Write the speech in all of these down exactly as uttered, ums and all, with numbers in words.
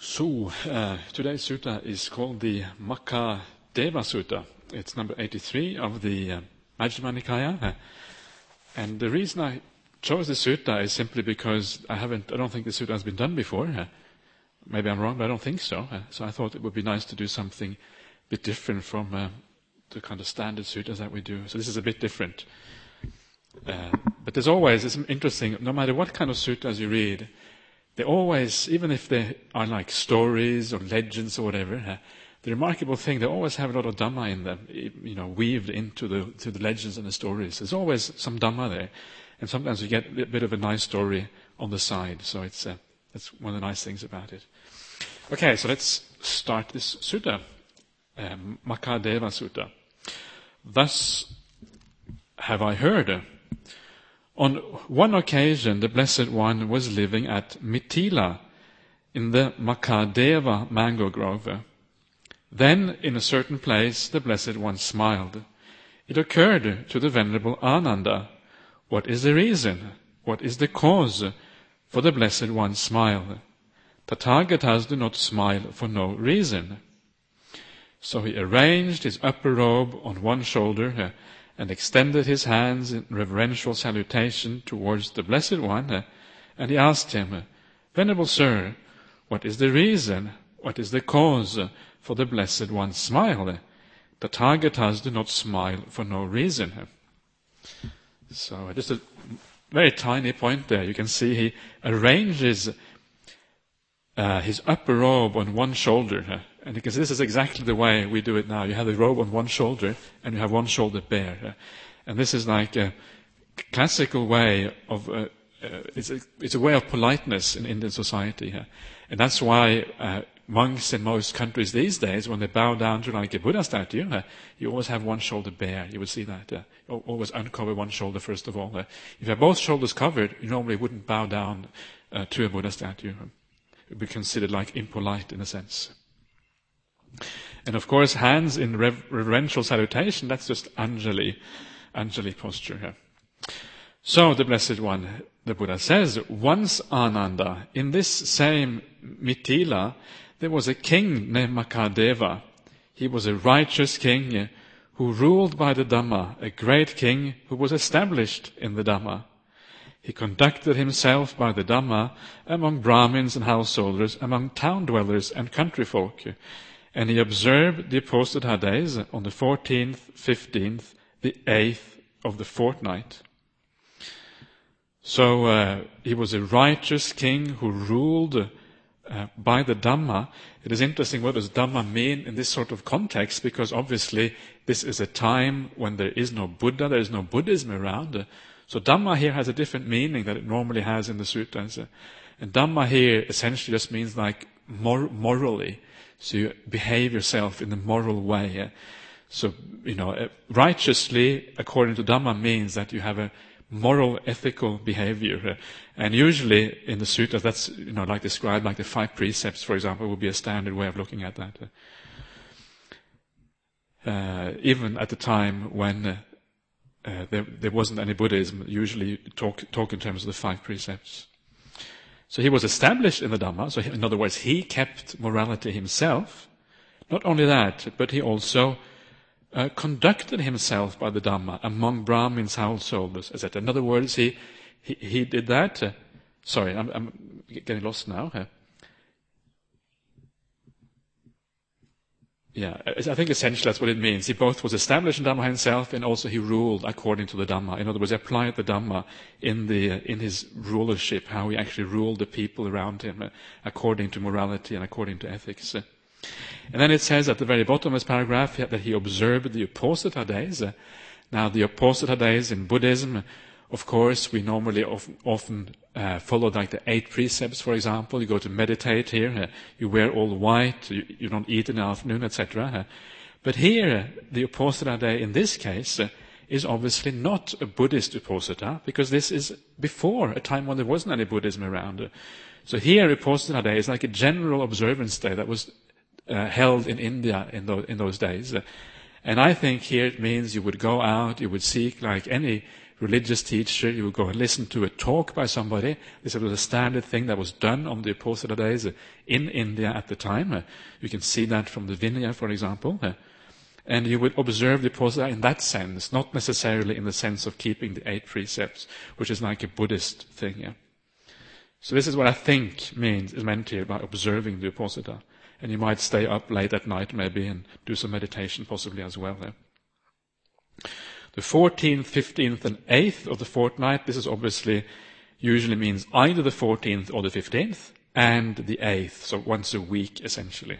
So, uh, today's sutta is called the Makadeva Sutta. It's number eighty-three of the uh, Majjhima Nikaya. Uh, and the reason I chose the sutta is simply because I haven't, I don't think the sutta has been done before. Uh, maybe I'm wrong, but I don't think so. Uh, so I thought it would be nice to do something a bit different from uh, the kind of standard suttas that we do. So this is a bit different. Uh, but there's always, it's interesting, no matter what kind of suttas you read, they always, even if they are like stories or legends or whatever, uh, the remarkable thing, they always have a lot of Dhamma in them, you know, weaved into the to the legends and the stories. There's always some Dhamma there, and sometimes you get a bit of a nice story on the side. So it's uh, that's one of the nice things about it. Okay, so let's start this sutta, um, Makadeva Sutta. Thus have I heard. On one occasion, the Blessed One was living at Mithila in the Makadeva mango grove. Then, in a certain place, the Blessed One smiled. It occurred to the Venerable Ananda, what is the reason, what is the cause for the Blessed One's smile? Tathagatas do not smile for no reason. So he arranged his upper robe on one shoulder and extended his hands in reverential salutation towards the Blessed One, and he asked him, Venerable Sir, what is the reason, what is the cause for the Blessed One's smile? Tathagatas do not smile for no reason. So just a very tiny point there. You can see he arranges uh, his upper robe on one shoulder, and you can see this is exactly the way we do it now. You have the robe on one shoulder, and you have one shoulder bare. And this is like a classical way of, uh, uh, it's, a, it's a way of politeness in Indian society. And that's why uh, monks in most countries these days, when they bow down to like a Buddha statue, uh, you always have one shoulder bare. You would see that. Uh, you always uncover one shoulder first of all. Uh, if you have both shoulders covered, you normally wouldn't bow down uh, to a Buddha statue. It would be considered like impolite in a sense. And of course, hands in rev- reverential salutation, that's just Anjali, Anjali posture here. So the Blessed One, the Buddha says, once Ananda, in this same Mithila, there was a king named Makadeva. He was a righteous king who ruled by the Dhamma, a great king who was established in the Dhamma. He conducted himself by the Dhamma among Brahmins and householders, among town dwellers and country folk. And he observed the Apostate days on the fourteenth, fifteenth, the eighth of the fortnight. So uh, he was a righteous king who ruled uh, by the Dhamma. It is interesting, what does Dhamma mean in this sort of context? Because obviously this is a time when there is no Buddha, there is no Buddhism around. So Dhamma here has a different meaning than it normally has in the suttas. And Dhamma here essentially just means like mor- morally. So you behave yourself in a moral way. So, you know, righteously, according to Dhamma, means that you have a moral, ethical behavior. And usually in the suttas, that's, you know, like described, like the five precepts, for example, would be a standard way of looking at that. Uh, even at the time when uh, uh, there, there wasn't any Buddhism, usually talk, talk in terms of the five precepts. So he was established in the Dhamma, so in other words, he kept morality himself. Not only that, but he also uh, conducted himself by the Dhamma among Brahmins, householders, et cetera. In other words, he he, he did that. Uh, sorry, I'm, I'm getting lost now. Uh, yeah, I think essentially that's what it means. He both was established in Dhamma himself, and also he ruled according to the Dhamma. In other words, he applied the Dhamma in the uh, in his rulership, how he actually ruled the people around him uh, according to morality and according to ethics. Uh, and then it says at the very bottom of this paragraph that he observed the Apostate days. Uh, now, the Apostate days in Buddhism, of course, we normally often, often uh, follow like the eight precepts, for example. You go to meditate here, uh, you wear all white, you, you don't eat in the afternoon, et cetera. Uh, but here, uh, the Apostate day in this case uh, is obviously not a Buddhist Apostate, because this is before a time when there wasn't any Buddhism around. Uh, so here, Apostate day is like a general observance day that was uh, held in India in, those, in those days. Uh, and I think here it means you would go out, you would seek like any religious teacher, you would go and listen to a talk by somebody. This was a standard thing that was done on the Upasana days in India at the time. You can see that from the Vinaya, for example. And you would observe the Upasana in that sense, not necessarily in the sense of keeping the eight precepts, which is like a Buddhist thing. Yeah. So this is what I think means is meant here by observing the Upasana. And you might stay up late at night maybe and do some meditation possibly as well there. The fourteenth, fifteenth and eighth of the fortnight, this is obviously usually means either the fourteenth or the fifteenth and the eighth, so once a week essentially.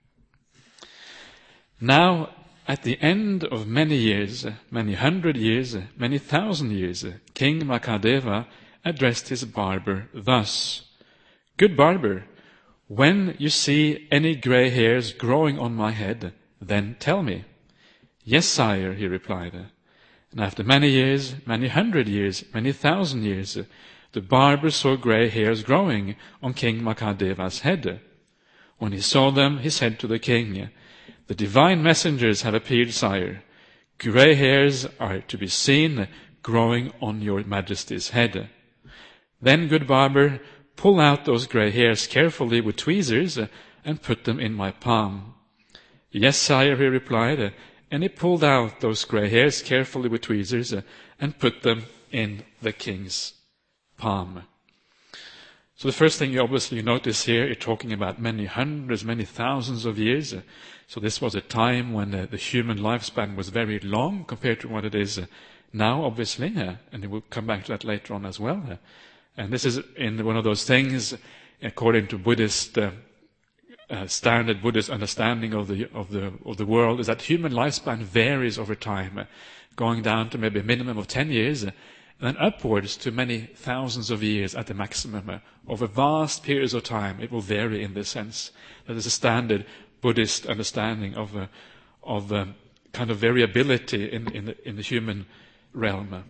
Now, at the end of many years, many hundred years, many thousand years, King Makadeva addressed his barber thus, "Good barber, when you see any grey hairs growing on my head, then tell me." "Yes, sire," he replied. And after many years, many hundred years, many thousand years, the barber saw grey hairs growing on King Makadeva's head. When he saw them, he said to the king, "The divine messengers have appeared, sire. Grey hairs are to be seen growing on your majesty's head." "Then, good barber, pull out those grey hairs carefully with tweezers and put them in my palm." "Yes, sire," he replied, and he pulled out those grey hairs carefully with tweezers and put them in the king's palm. So the first thing you obviously notice here, you're talking about many hundreds, many thousands of years. So this was a time when uh, the human lifespan was very long compared to what it is uh, now, obviously, uh, and we'll come back to that later on as well. Uh, and this is in one of those things, according to Buddhist uh, Uh, standard Buddhist understanding of the of the of the world, is that human lifespan varies over time, uh, going down to maybe a minimum of ten years, uh, and then upwards to many thousands of years at the maximum. Uh, over vast periods of time, it will vary in this sense. That is a standard Buddhist understanding of uh, of um, kind of variability in in the, in the human realm. Uh.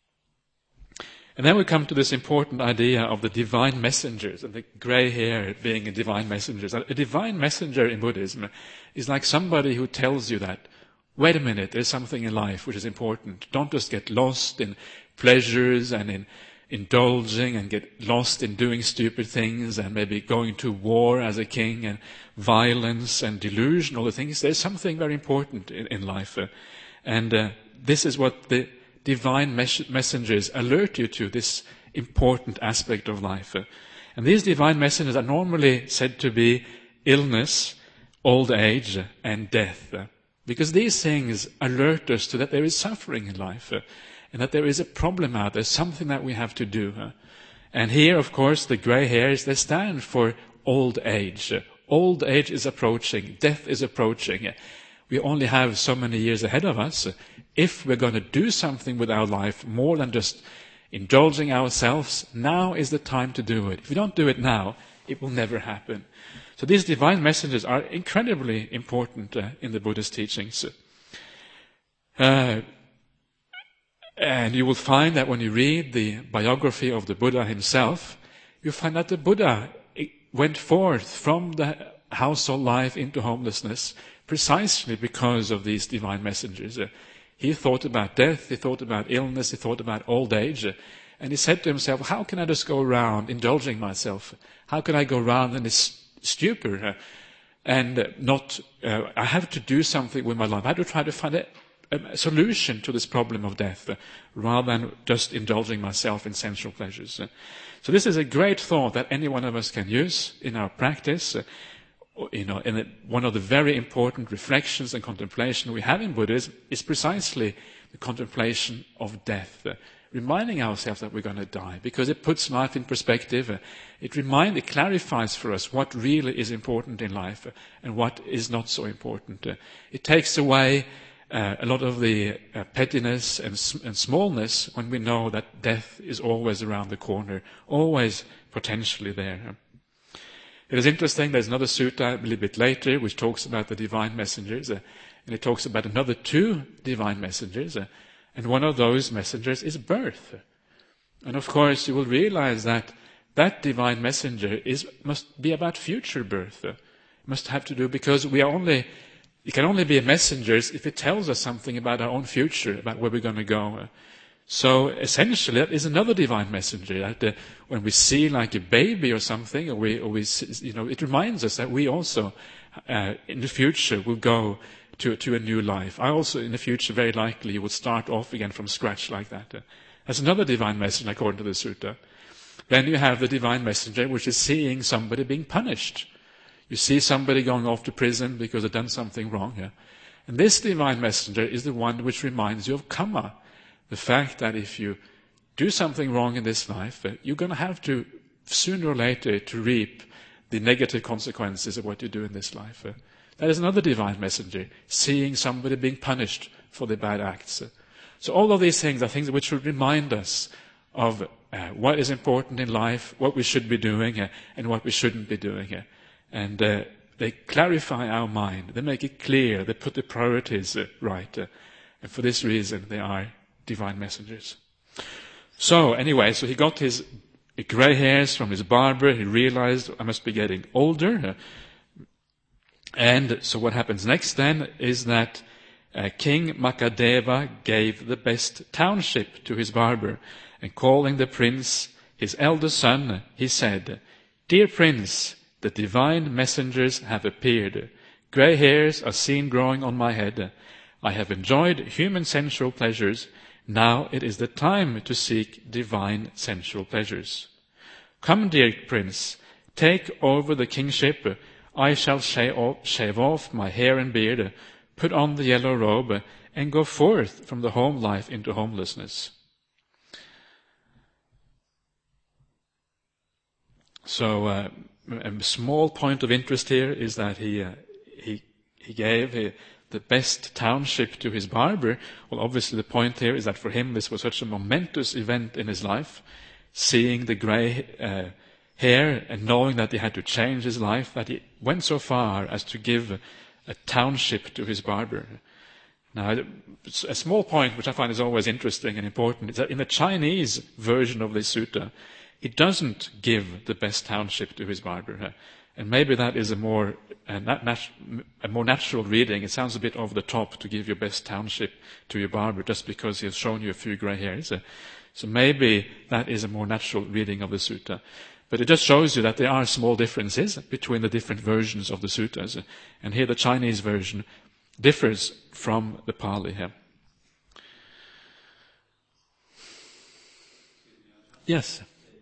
And then we come to this important idea of the divine messengers and the grey hair being a divine messenger. A divine messenger in Buddhism is like somebody who tells you that, wait a minute, there's something in life which is important. Don't just get lost in pleasures and in indulging and get lost in doing stupid things and maybe going to war as a king and violence and delusion, all the things. There's something very important in, in life. Uh, and uh, this is what the divine mes- messengers alert you to, this important aspect of life. Uh, and these divine messengers are normally said to be illness, old age, and death. Uh, because these things alert us to that there is suffering in life. Uh, and that there is a problem out there, something that we have to do. Uh, and here, of course, the grey hairs, they stand for old age. Uh, old age is approaching, death is approaching. Uh, we only have so many years ahead of us. Uh, if we're going to do something with our life more than just indulging ourselves, now is the time to do it. If we don't do it now, it will never happen. So these divine messengers are incredibly important uh, in the Buddhist teachings. Uh, And you will find that when you read the biography of the Buddha himself, you find that the Buddha went forth from the household life into homelessness precisely because of these divine messengers. Uh, he thought about death, he thought about illness, he thought about old age, uh, and he said to himself, how can I just go around indulging myself? How can I go around in this stupor uh, and uh, not, uh, I have to do something with my life. I have to try to find a a solution to this problem of death, uh, rather than just indulging myself in sensual pleasures. Uh, so this is a great thought that any one of us can use in our practice. Uh, you know, and it, one of the very important reflections and contemplation we have in Buddhism is precisely the contemplation of death, uh, reminding ourselves that we're going to die, because it puts life in perspective. Uh, it remind, it clarifies for us what really is important in life uh, and what is not so important. Uh, it takes away Uh, a lot of the uh, pettiness and, sm- and smallness when we know that death is always around the corner, always potentially there. It is interesting, there's another sutta a little bit later which talks about the divine messengers, uh, and it talks about another two divine messengers, uh, and one of those messengers is birth. And of course you will realize that that divine messenger is must be about future birth. Uh, must have to do, because we are only It can only be a messenger if it tells us something about our own future, about where we're going to go. So essentially, that is another divine messenger. That uh, when we see like a baby or something, or we, or we, you know, it reminds us that we also, uh, in the future, will go to to a new life. I also, in the future, very likely will start off again from scratch like that. Uh, that's another divine messenger according to the sutta. Then you have the divine messenger, which is seeing somebody being punished. You see somebody going off to prison because they've done something wrong. Yeah? And this divine messenger is the one which reminds you of karma. The fact that if you do something wrong in this life, uh, you're going to have to, sooner or later, to reap the negative consequences of what you do in this life. Uh, that is another divine messenger, seeing somebody being punished for their bad acts. Uh, so all of these things are things which should remind us of uh, what is important in life, what we should be doing, uh, and what we shouldn't be doing. Uh, and uh, they clarify our mind. They make it clear. They put the priorities uh, right. Uh, and for this reason, they are divine messengers. So anyway, so he got his grey hairs from his barber. He realized, I must be getting older. And so what happens next then is that uh, King Makadeva gave the best township to his barber. And calling the prince, his eldest son, he said, "Dear prince, the divine messengers have appeared. Grey hairs are seen growing on my head. I have enjoyed human sensual pleasures. Now it is the time to seek divine sensual pleasures. Come, dear prince, take over the kingship. I shall shave off my hair and beard, put on the yellow robe, and go forth from the home life into homelessness." So uh, a small point of interest here is that he uh, he he gave uh, the best township to his barber. Well, obviously the point here is that for him this was such a momentous event in his life, seeing the grey uh, hair and knowing that he had to change his life, that he went so far as to give a, a township to his barber. Now, a small point which I find is always interesting and important is that in the Chinese version of this sutta, he doesn't give the best township to his barber. And maybe that is a more a, nat- a more natural reading. It sounds a bit over the top to give your best township to your barber just because he has shown you a few grey hairs. So maybe that is a more natural reading of the sutta. But it just shows you that there are small differences between the different versions of the suttas. And here the Chinese version differs from the Pali here. Yes.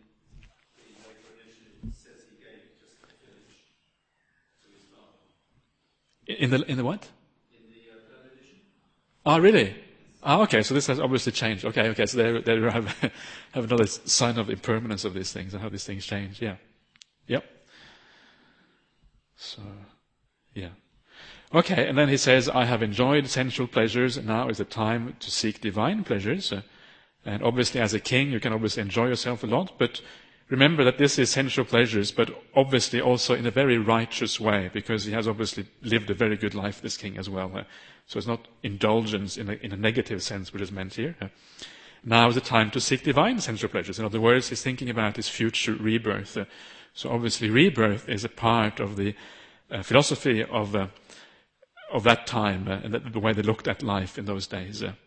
In the in the what? In the uh, third edition. Ah, really? Ah, okay. So this has obviously changed. Okay, okay. So there, there have have another sign of impermanence of these things and how these things change. Yeah. Yep. So, yeah. Okay, and then he says, "I have enjoyed sensual pleasures, and now is the time to seek divine pleasures." Uh, and obviously, as a king, you can obviously enjoy yourself a lot, but remember that this is sensual pleasures, but obviously also in a very righteous way, because he has obviously lived a very good life, this king, as well. Uh, so it's not indulgence in a, in a negative sense, which is meant here. Uh, now is the time to seek divine sensual pleasures. In other words, he's thinking about his future rebirth. Uh, so obviously rebirth is a part of the uh, philosophy of uh, of that time, uh, and the, the way they looked at life in those days. Uh.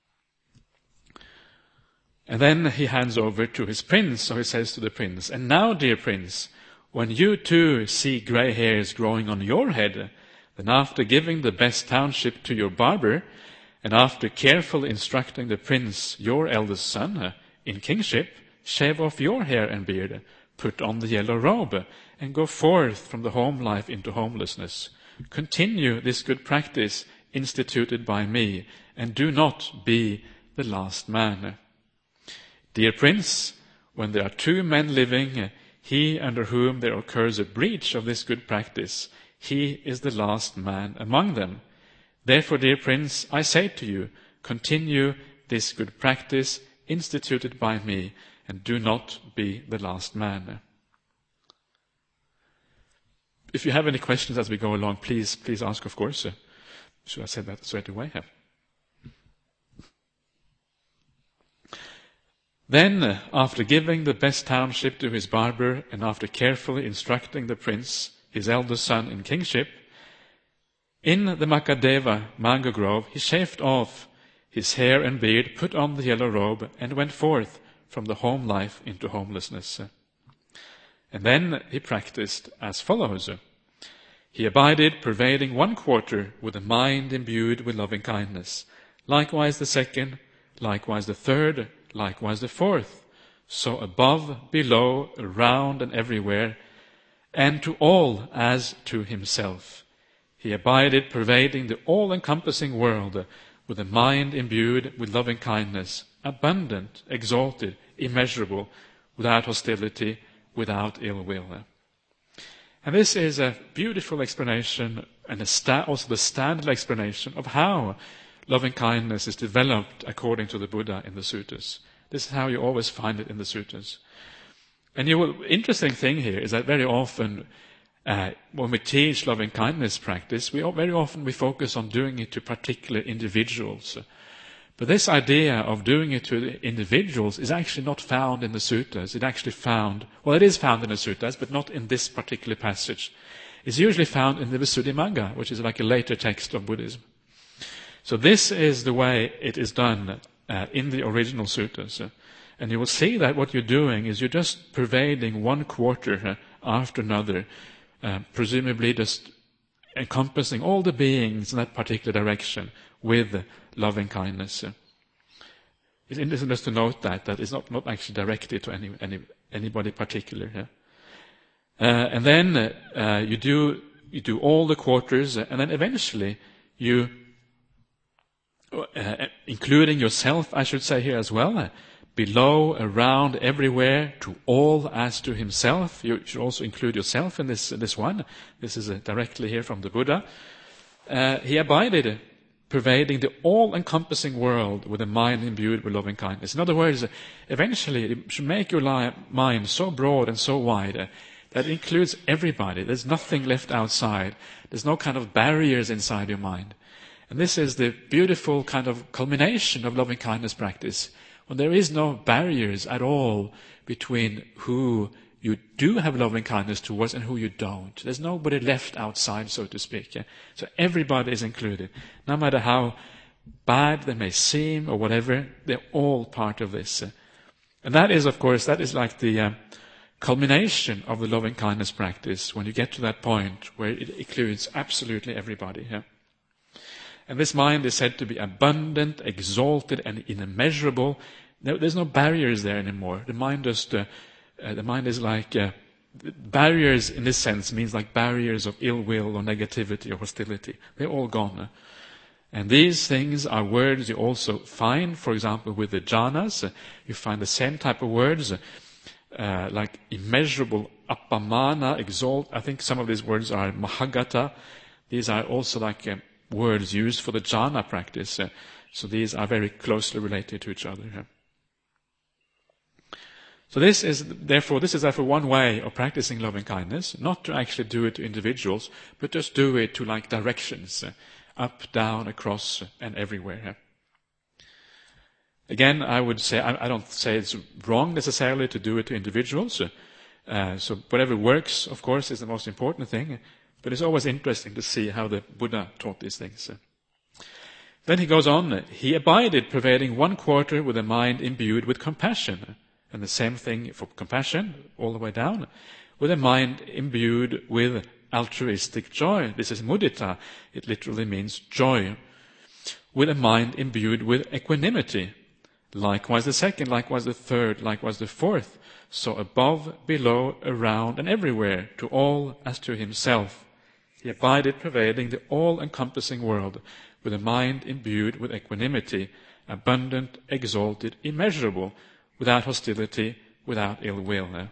And then he hands over to his prince, so he says to the prince, "And now, dear prince, when you too see grey hairs growing on your head, then after giving the best township to your barber, and after carefully instructing the prince, your eldest son, uh, in kingship, shave off your hair and beard, put on the yellow robe, and go forth from the home life into homelessness. Continue this good practice instituted by me, and do not be the last man. Dear prince, when there are two men living, he under whom there occurs a breach of this good practice, he is the last man among them. Therefore, dear prince, I say to you, continue this good practice instituted by me, and do not be the last man." If you have any questions as we go along, please, please ask, of course. Should I say that straight away? Then, after giving the best township to his barber, and after carefully instructing the prince, his eldest son, in kingship, in the Makadeva mango grove, he shaved off his hair and beard, put on the yellow robe, and went forth from the home life into homelessness. And then he practiced as follows. He abided, pervading one quarter with a mind imbued with loving kindness. Likewise the second, likewise the third, likewise the fourth. So above, below, around, and everywhere, and to all as to himself. He abided, pervading the all-encompassing world with a mind imbued with loving kindness, abundant, exalted, immeasurable, without hostility, without ill will. And this is a beautiful explanation, and a sta- also the standard explanation of how loving kindness is developed according to the Buddha in the suttas. This is how you always find it in the suttas. And the interesting thing here is that very often, uh, when we teach loving kindness practice, we very often we focus on doing it to particular individuals. But this idea of doing it to individuals is actually not found in the suttas. It's actually found, well, it is found in the suttas, but not in this particular passage. It's usually found in the Visuddhimagga, which is like a later text of Buddhism. So this is the way it is done uh, in the original suttas. And you will see that what you're doing is you're just pervading one quarter uh, after another, uh, presumably just encompassing all the beings in that particular direction with loving kindness. It's interesting just to note that, that it's not, not actually directed to any, any anybody particular. Yeah? Uh, and then uh, you do you do all the quarters, and then eventually you, uh, including yourself, I should say here as well, uh, below, around, everywhere, to all as to himself. You should also include yourself in this this one. This is uh, directly here from the Buddha. Uh, he abided, pervading the all-encompassing world with a mind imbued with loving kindness. In other words, eventually you should make your li- mind so broad and so wide uh, that it includes everybody. There's nothing left outside. There's no kind of barriers inside your mind. And this is the beautiful kind of culmination of loving kindness practice, when there is no barriers at all between who you do have loving kindness towards and who you don't. There's nobody left outside, so to speak. Yeah? So everybody is included. No matter how bad they may seem or whatever, they're all part of this. And that is, of course, that is like the uh, culmination of the loving kindness practice, when you get to that point where it includes absolutely everybody. Yeah? And this mind is said to be abundant, exalted, and immeasurable. There's no barriers there anymore. The mind just... Uh, Uh, the mind is like, uh, barriers in this sense means like barriers of ill will or negativity or hostility. They're all gone. Uh. And these things are words you also find, for example, with the jhanas. Uh, you find the same type of words, uh, like immeasurable, appamana, exalt. I think some of these words are mahagata. These are also like uh, words used for the jhana practice. Uh, so these are very closely related to each other. Uh. So this is therefore this is therefore one way of practicing loving kindness, not to actually do it to individuals, but just do it to like directions, uh, up, down, across, and everywhere. Again, I would say I, I don't say it's wrong necessarily to do it to individuals. Uh, so whatever works, of course, is the most important thing. But it's always interesting to see how the Buddha taught these things. Then he goes on. He abided, pervading one quarter with a mind imbued with compassion. And the same thing for compassion, all the way down, with a mind imbued with altruistic joy. This is mudita. It literally means joy. With a mind imbued with equanimity. Likewise the second, likewise the third, likewise the fourth. So above, below, around, and everywhere, to all as to himself. He abided, pervading the all-encompassing world, with a mind imbued with equanimity, abundant, exalted, immeasurable, without hostility, without ill will. Eh?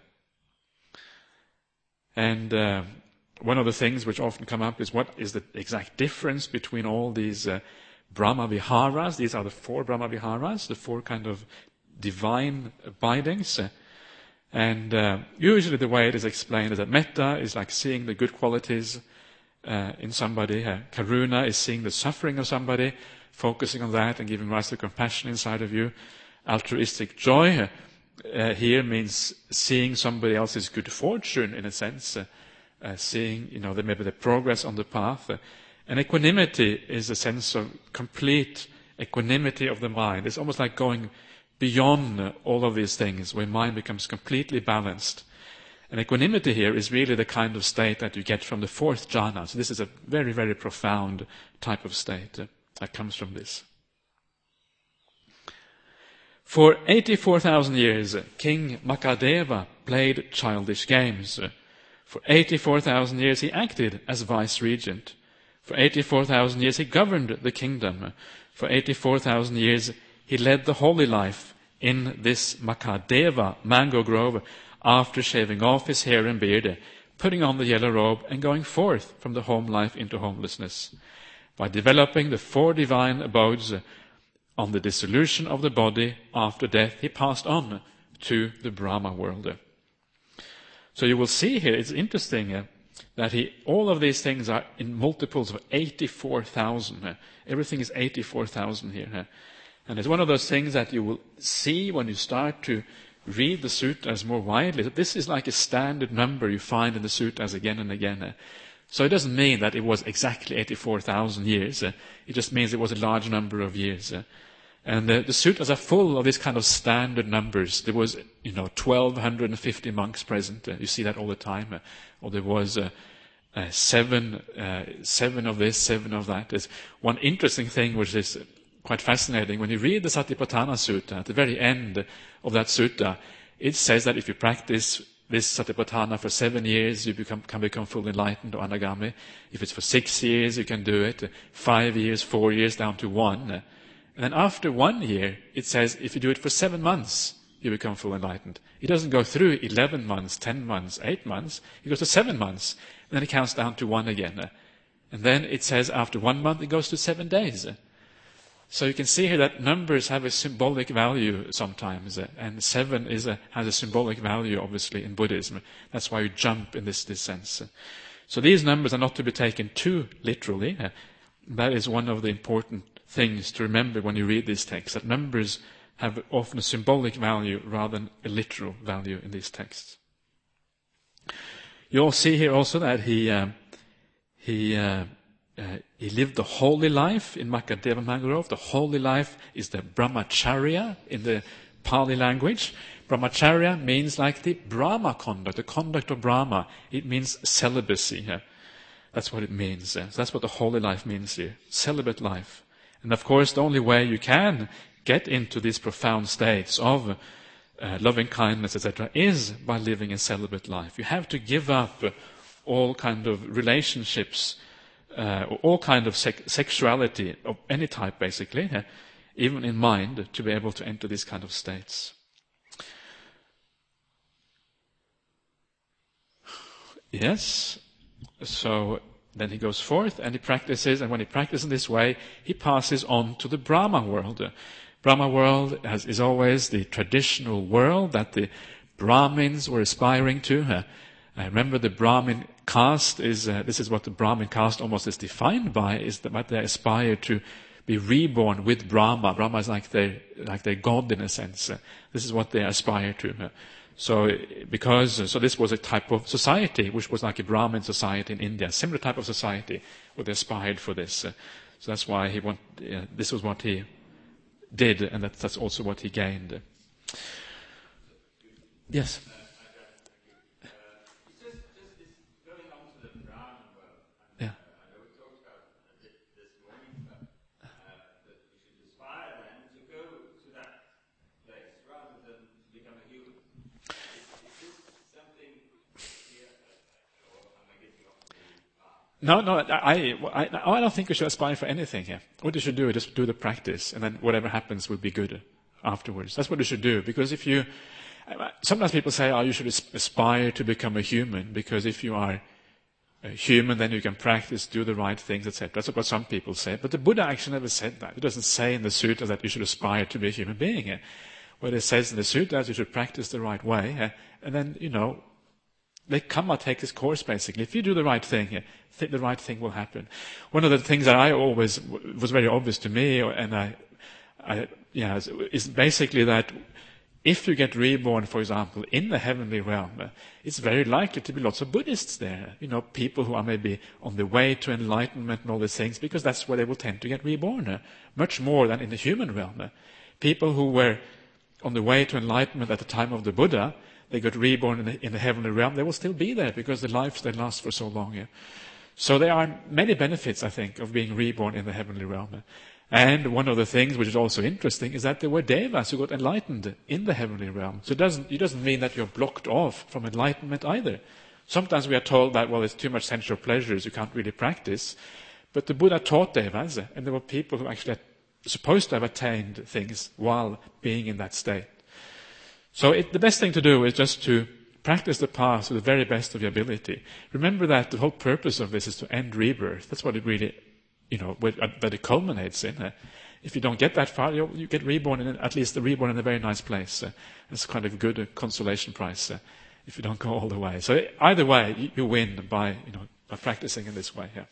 And uh, one of the things which often come up is what is the exact difference between all these uh, Brahma Viharas. These are the four Brahma Viharas, the four kind of divine abidings. Uh, and uh, usually the way it is explained is that metta is like seeing the good qualities uh, in somebody. Uh, karuna is seeing the suffering of somebody, focusing on that and giving rise to compassion inside of you. Altruistic joy uh, here means seeing somebody else's good fortune, in a sense, uh, uh, seeing, you know, the, maybe the progress on the path. Uh, and equanimity is a sense of complete equanimity of the mind. It's almost like going beyond all of these things, where mind becomes completely balanced. And equanimity here is really the kind of state that you get from the fourth jhana. So this is a very, very profound type of state uh, that comes from this. For eighty-four thousand years, King Makadeva played childish games. For eighty-four thousand years, he acted as vice-regent. For eighty-four thousand years, he governed the kingdom. For eighty-four thousand years, he led the holy life in this Makadeva mango grove after shaving off his hair and beard, putting on the yellow robe and going forth from the home life into homelessness. By developing the four divine abodes on the dissolution of the body after death, he passed on to the Brahma world. So you will see here, it's interesting uh, that he, all of these things are in multiples of eighty-four thousand. Uh, everything is eighty-four thousand here. Uh, and it's one of those things that you will see when you start to read the sutras more widely. This is like a standard number you find in the sutras again and again. Uh, so it doesn't mean that it was exactly eighty-four thousand years. Uh, it just means it was a large number of years. Uh, and uh, the sutras are full of these kind of standard numbers. There was, you know, twelve fifty monks present. Uh, you see that all the time. Uh, or there was uh, uh, seven, uh, seven of this, seven of that. There's one interesting thing which is quite fascinating. When you read the Satipatthana Sutta, at the very end of that sutta, it says that if you practice this Satipatthana for seven years, you become, can become fully enlightened or anagami. If it's for six years, you can do it. Five years, four years, down to one. And then after one year, it says if you do it for seven months, you become fully enlightened. It doesn't go through eleven months, ten months, eight months. It goes to seven months. And then it counts down to one again. And then it says after one month, it goes to seven days. So you can see here that numbers have a symbolic value sometimes, uh, and seven is a, has a symbolic value, obviously, in Buddhism. That's why you jump in this, this sense. So these numbers are not to be taken too literally. Uh, that is one of the important things to remember when you read these texts, that numbers have often a symbolic value rather than a literal value in these texts. You'll see here also that he... Uh, he uh, Uh, he lived the holy life in Makadeva Mangrove. The holy life is the brahmacharya in the Pali language. Brahmacharya means like the Brahma conduct, the conduct of Brahma. It means celibacy. Uh, that's what it means. Uh, so that's what the holy life means here, celibate life. And of course, the only way you can get into these profound states of uh, loving kindness, et cetera, is by living a celibate life. You have to give up uh, all kind of relationships, Uh, all kind of sec- sexuality of any type, basically, uh, even in mind, to be able to enter these kind of states. Yes, so then he goes forth and he practices, and when he practices in this way, he passes on to the Brahma world. Uh, Brahma world has, is always the traditional world that the Brahmins were aspiring to. Uh, I remember the Brahmin caste is, uh, this is what the Brahmin caste almost is defined by, is that what they aspire to be reborn with Brahma. Brahma is like their, like their god in a sense. Uh, this is what they aspire to. Uh, so, because, uh, so this was a type of society, which was like a Brahmin society in India, a similar type of society, where they aspired for this. Uh, so that's why he want, uh, this was what he did, and that, that's also what he gained. Uh, yes? No, no, I, I, I don't think we should aspire for anything here. What you should do is just do the practice, and then whatever happens will be good afterwards. That's what you should do, because if you... Sometimes people say, oh, you should aspire to become a human, because if you are a human, then you can practice, do the right things, et cetera. That's what some people say. But the Buddha actually never said that. It doesn't say in the sutras that you should aspire to be a human being. What it says in the sutras, you should practice the right way, and then, you know, the karma takes its course, basically. If you do the right thing, the right thing will happen. One of the things that I always, was very obvious to me, and I, I yeah, is basically that if you get reborn, for example, in the heavenly realm, it's very likely to be lots of Buddhists there. You know, people who are maybe on the way to enlightenment and all these things, because that's where they will tend to get reborn, much more than in the human realm. People who were on the way to enlightenment at the time of the Buddha, they got reborn in the, in the heavenly realm, they will still be there because the lives they last for so long. Yeah. So there are many benefits, I think, of being reborn in the heavenly realm. And one of the things which is also interesting is that there were devas who got enlightened in the heavenly realm. So it doesn't, it doesn't mean that you're blocked off from enlightenment either. Sometimes we are told that, well, there's too much sensual pleasures, you can't really practice. But the Buddha taught devas, and there were people who actually are supposed to have attained things while being in that state. So it, the best thing to do is just to practice the path to the very best of your ability. Remember that the whole purpose of this is to end rebirth. That's what it really you know, that it culminates in. Uh, if you don't get that far, you you get reborn, in at least the reborn in a very nice place. Uh, it's kind of a good uh, consolation prize uh, if you don't go all the way. So either way, you, you win by, you know, by practicing in this way. Yeah.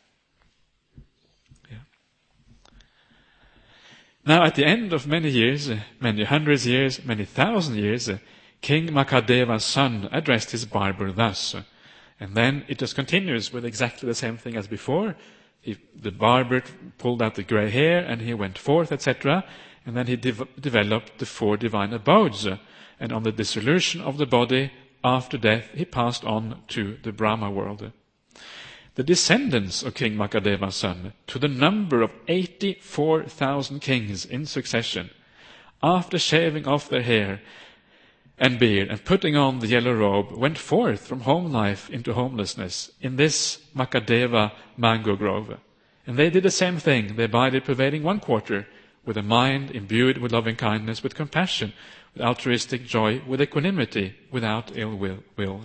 Yeah. Now, at the end of many years, uh, many hundreds of years, many thousand years, uh, King Makadeva's son addressed his barber thus. Uh, and then it just continues with exactly the same thing as before. He, the barber pulled out the grey hair and he went forth, et cetera. And then he de- developed the four divine abodes. And on the dissolution of the body after death, he passed on to the Brahma world. The descendants of King Makadeva's son, to the number of eighty-four thousand kings in succession, after shaving off their hair and beard and putting on the yellow robe, went forth from home life into homelessness in this Makadeva mango grove. And they did the same thing. They abided pervading one quarter with a mind imbued with loving kindness, with compassion, with altruistic joy, with equanimity, without ill will. will.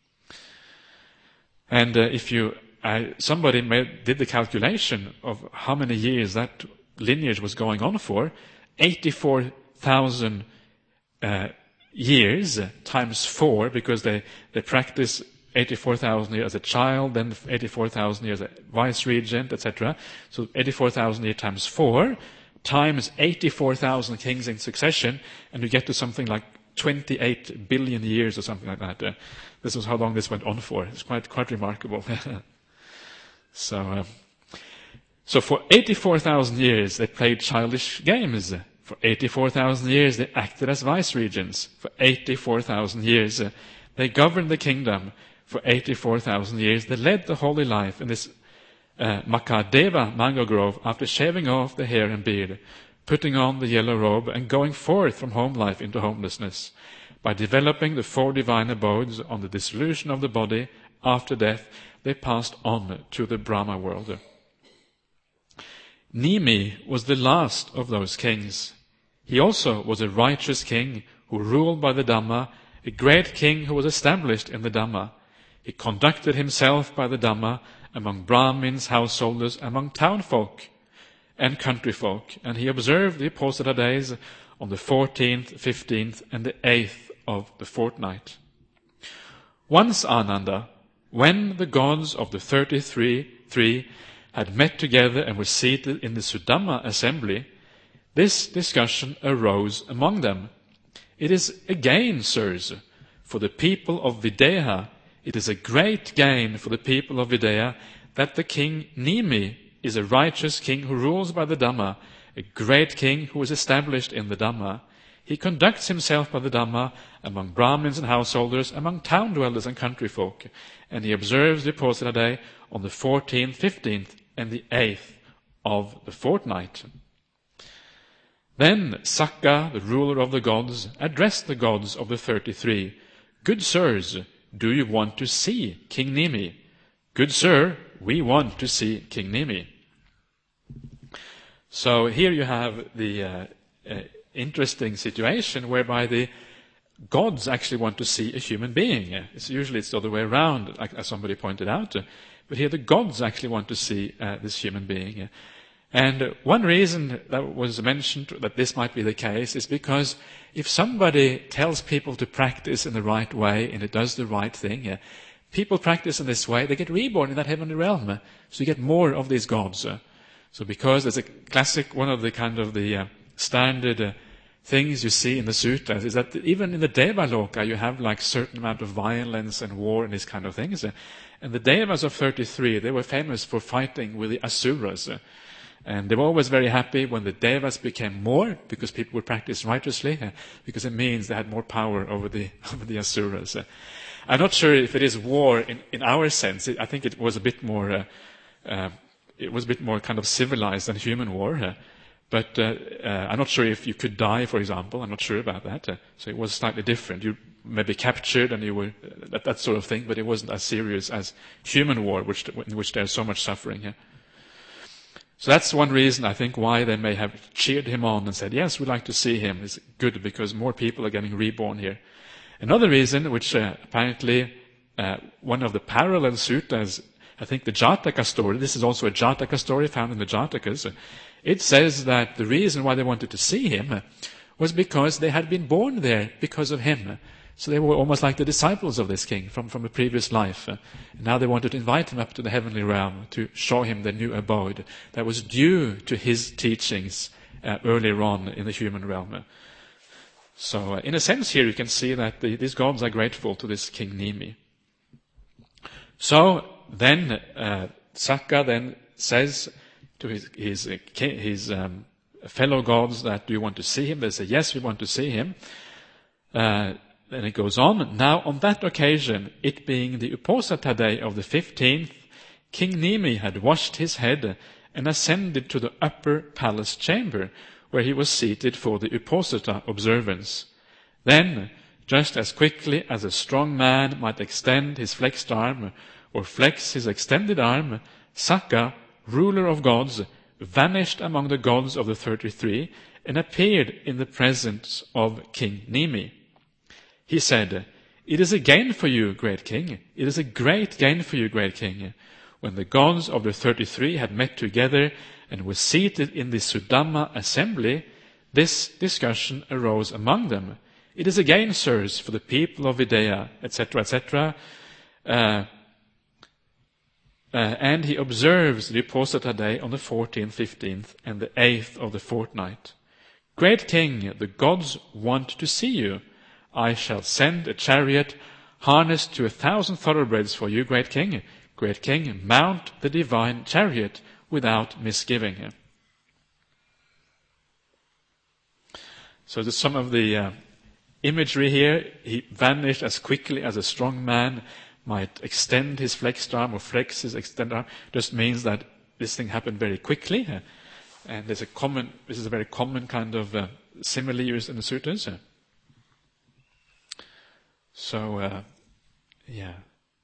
And uh, if you, uh, somebody made, did the calculation of how many years that lineage was going on for, eighty-four thousand uh, years times four, because they, they practice eighty-four thousand years as a child, then eighty-four thousand years as a vice-regent, et cetera. So eighty-four thousand years times four, times eighty-four thousand kings in succession, and you get to something like twenty-eight billion years or something like that. Uh, this was how long this went on for. It's quite quite remarkable. so, uh, so for eighty-four thousand years, they played childish games. For eighty-four thousand years, they acted as vice-regents. For eighty-four thousand years, uh, they governed the kingdom. For eighty-four thousand years, they led the holy life in this uh, Makadeva mango grove after shaving off the hair and beard, putting on the yellow robe, and going forth from home life into homelessness. By developing the four divine abodes on the dissolution of the body after death, they passed on to the Brahma world. Nimi was the last of those kings. He also was a righteous king who ruled by the Dhamma, a great king who was established in the Dhamma. He conducted himself by the Dhamma among Brahmins, householders, among townfolk and countryfolk, and he observed the Uposatha days on the fourteenth, fifteenth, and the eighth of the fortnight. Once, Ananda, when the gods of the thirty-three three had met together and were seated in the Sudama assembly, this discussion arose among them. It is a gain, sirs, for the people of Videha. It is a great gain for the people of Videha that the king Nimi is a righteous king who rules by the Dhamma, a great king who is established in the Dhamma. He conducts himself by the Dhamma among Brahmins and householders, among town dwellers and country folk, and he observes the Uposatha day on the fourteenth, fifteenth, and the eighth of the fortnight. Then Sakka, the ruler of the gods, addressed the gods of the thirty-three. Good sirs, do you want to see King Nimi? Good sir, we want to see King Nimi. So here you have the uh, uh, interesting situation whereby the gods actually want to see a human being. It's usually it's the other way around, like, as somebody pointed out. But here the gods actually want to see uh, this human being. And one reason that was mentioned that this might be the case is because if somebody tells people to practice in the right way and it does the right thing, people practice in this way, they get reborn in that heavenly realm. So you get more of these gods. So because there's a classic, one of the kind of the uh, standard uh, things you see in the sutras is that even in the Devaloka you have like certain amount of violence and war and these kind of things. And the Devas of thirty-three, they were famous for fighting with the Asuras. And they were always very happy when the Devas became more, because people would practice righteously, because it means they had more power over the over the Asuras. I'm not sure if it is war in, in our sense. I think it was a bit more, uh, uh, it was a bit more kind of civilized than human war. Uh, but uh, uh, I'm not sure if you could die, for example. I'm not sure about that. Uh, so it was slightly different. You may be captured and you were uh, that, that sort of thing, but it wasn't as serious as human war, which, in which there's so much suffering. Yeah? So that's one reason, I think, why they may have cheered him on and said, yes, we'd like to see him. It's good because more people are getting reborn here. Another reason, which uh, apparently uh, one of the parallel suttas, I think the Jataka story, this is also a Jataka story found in the Jatakas, uh, it says that the reason why they wanted to see him uh, was because they had been born there because of him. So they were almost like the disciples of this king from, from a previous life. Uh, and now they wanted to invite him up to the heavenly realm to show him the new abode that was due to his teachings uh, earlier on in the human realm. So uh, in a sense here you can see that the, these gods are grateful to this King Nimi. So then uh, Sakka then says to his, his, his um, fellow gods that, do you want to see him? They say, yes, we want to see him. Uh, then it goes on. Now on that occasion, it being the Uposatha day of the fifteenth, King Nimi had washed his head and ascended to the upper palace chamber, where he was seated for the Uposatha observance. Then, just as quickly as a strong man might extend his flexed arm or flex his extended arm, Sakka, ruler of gods, vanished among the gods of the thirty-three and appeared in the presence of King Nimi. He said, "It is a gain for you, great king. It is a great gain for you, great king." When the gods of the thirty-three had met together and were seated in the Sudama assembly, this discussion arose among them. It is a gain, sirs, for the people of Videha, et cetera, et cetera. Uh, uh, and he observes the Uposatha day on the fourteenth, fifteenth, and the eighth of the fortnight. Great king, the gods want to see you. I shall send a chariot harnessed to a thousand thoroughbreds for you, great king. Great king, mount the divine chariot without misgiving. So there's some of the uh, imagery here. He vanished as quickly as a strong man might extend his flexed arm or flex his extended arm. Just means that this thing happened very quickly. Uh, and there's a common, this is a very common kind of uh, simile used in the sutras. Uh. So, uh, yeah.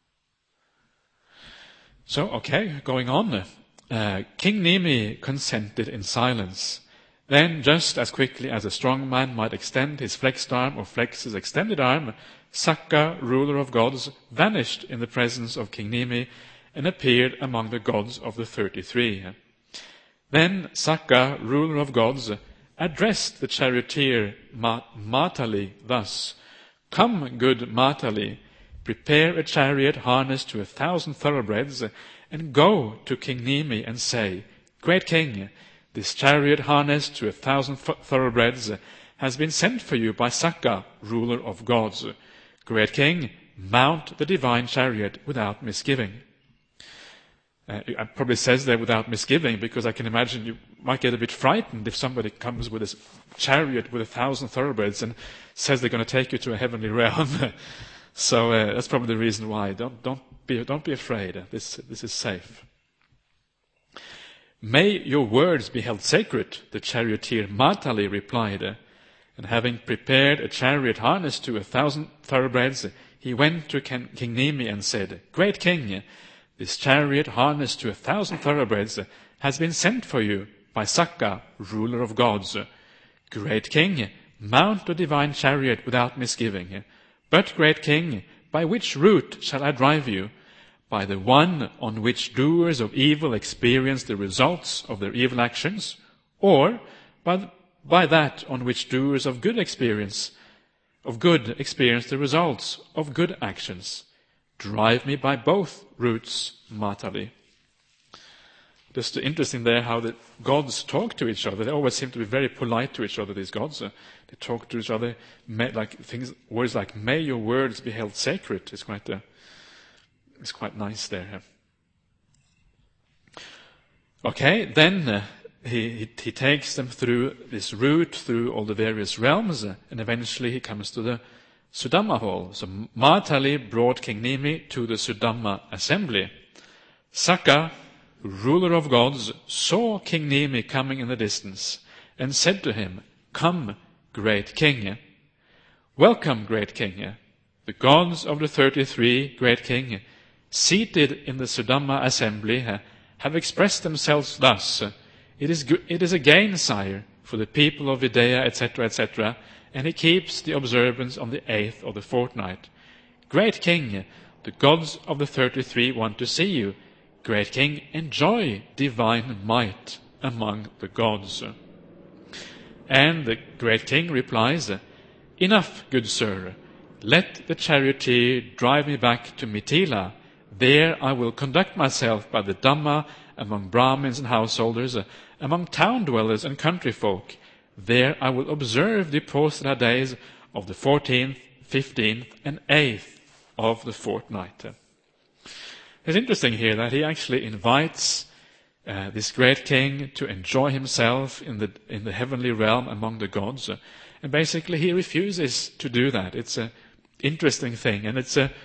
So, okay, going on. Uh, King Nimi consented in silence. Then, just as quickly as a strong man might extend his flexed arm or flex his extended arm, Sakka, ruler of gods, vanished in the presence of King Nimi and appeared among the gods of the thirty-three. Then Sakka, ruler of gods, addressed the charioteer Matali thus, "Come, good Matali, prepare a chariot harnessed to a thousand thoroughbreds, and go to King Nimi and say, Great king, this chariot harnessed to a thousand thoroughbreds has been sent for you by Sakka, ruler of gods. Great king, mount the divine chariot without misgiving." Uh, it probably says there without misgiving, because I can imagine you might get a bit frightened if somebody comes with a chariot with a thousand thoroughbreds and says they're going to take you to a heavenly realm. So uh, that's probably the reason why. Don't don't be don't be afraid. This this is safe. "May your words be held sacred," the charioteer Matali replied, and having prepared a chariot harnessed to a thousand thoroughbreds, he went to King Nimi and said, "Great king, this chariot harnessed to a thousand thoroughbreds has been sent for you by Sakka, ruler of gods. Great king, mount the divine chariot without misgiving. But, great king, by which route shall I drive you? By the one on which doers of evil experience the results of their evil actions, or by, by that on which doers of good experience, of good experience the results of good actions? Drive me by both routes, Matali." just interesting there how the gods talk to each other. They always seem to be very polite to each other, these gods. Uh, they talk to each other, may, like things, words like, may your words be held sacred. It's quite, uh, it's quite nice there. Okay, then uh, he, he, he takes them through this route, through all the various realms, uh, and eventually he comes to the Sudama hall. So Matali brought King Nimi to the Sudama assembly. Sakka, ruler of gods, saw King Nimi coming in the distance and said to him, "Come, great king." "Welcome, great king." The gods of the thirty-three, great king, seated in the Sudama assembly, have expressed themselves thus: It is, it is a gain, sire, for the people of Videha, et cetera, et cetera, and he keeps the observance on the eighth of the fortnight. Great king, the gods of the thirty-three want to see you. Great king, enjoy divine might among the gods. And the great king replies, "Enough, good sir. Let the charioteer drive me back to Mithila. There I will conduct myself by the Dhamma among Brahmins and householders, among town dwellers and country folk. There I will observe the Postra days of the fourteenth, fifteenth, and eighth of the fortnight." It's interesting here that he actually invites uh, this great king to enjoy himself in the in the heavenly realm among the gods, and basically he refuses to do that. It's an interesting thing, and it's a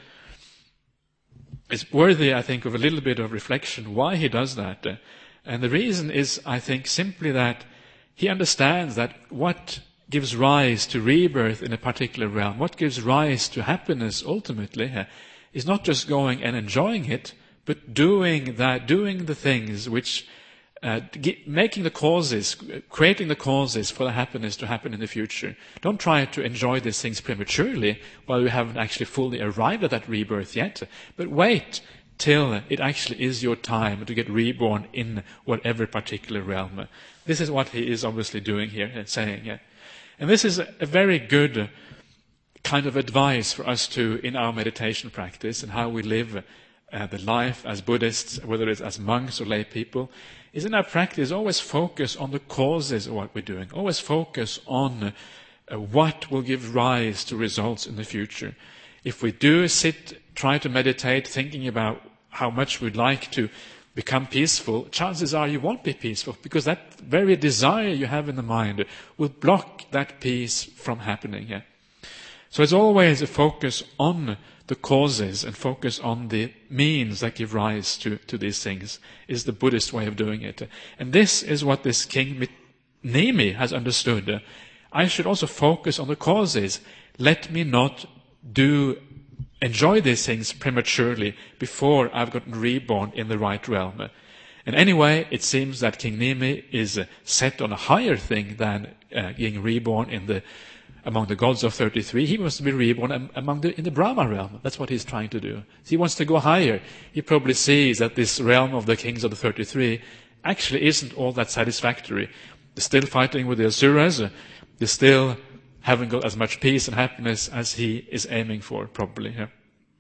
it's worthy, I think, of a little bit of reflection why he does that. And the reason is, I think, simply that he understands that what gives rise to rebirth in a particular realm, what gives rise to happiness ultimately, is not just going and enjoying it, but doing that, doing the things which, uh, get, making the causes, creating the causes for the happiness to happen in the future. Don't try to enjoy these things prematurely while you haven't actually fully arrived at that rebirth yet, but wait till it actually is your time to get reborn in whatever particular realm. This is what he is obviously doing here and saying. And this is a very good kind of advice for us to, in our meditation practice and how we live uh, the life as Buddhists, whether it's as monks or lay people, is in our practice always focus on the causes of what we're doing, always focus on uh, what will give rise to results in the future. If we do sit, try to meditate, thinking about how much we'd like to become peaceful, chances are you won't be peaceful, because that very desire you have in the mind will block that peace from happening. Yeah? So it's always a focus on the causes and focus on the means that give rise to, to these things, is the Buddhist way of doing it. And this is what this King Nimi has understood. I should also focus on the causes. Let me not do enjoy these things prematurely before I've gotten reborn in the right realm. And anyway, it seems that King Nimi is set on a higher thing than uh, being reborn in the among the gods of thirty-three. He wants to be reborn among the, in the Brahma realm. That's what he's trying to do. He wants to go higher. He probably sees that this realm of the kings of the thirty-three actually isn't all that satisfactory. They're still fighting with the Asuras. They're still haven't got as much peace and happiness as he is aiming for, probably. Yeah.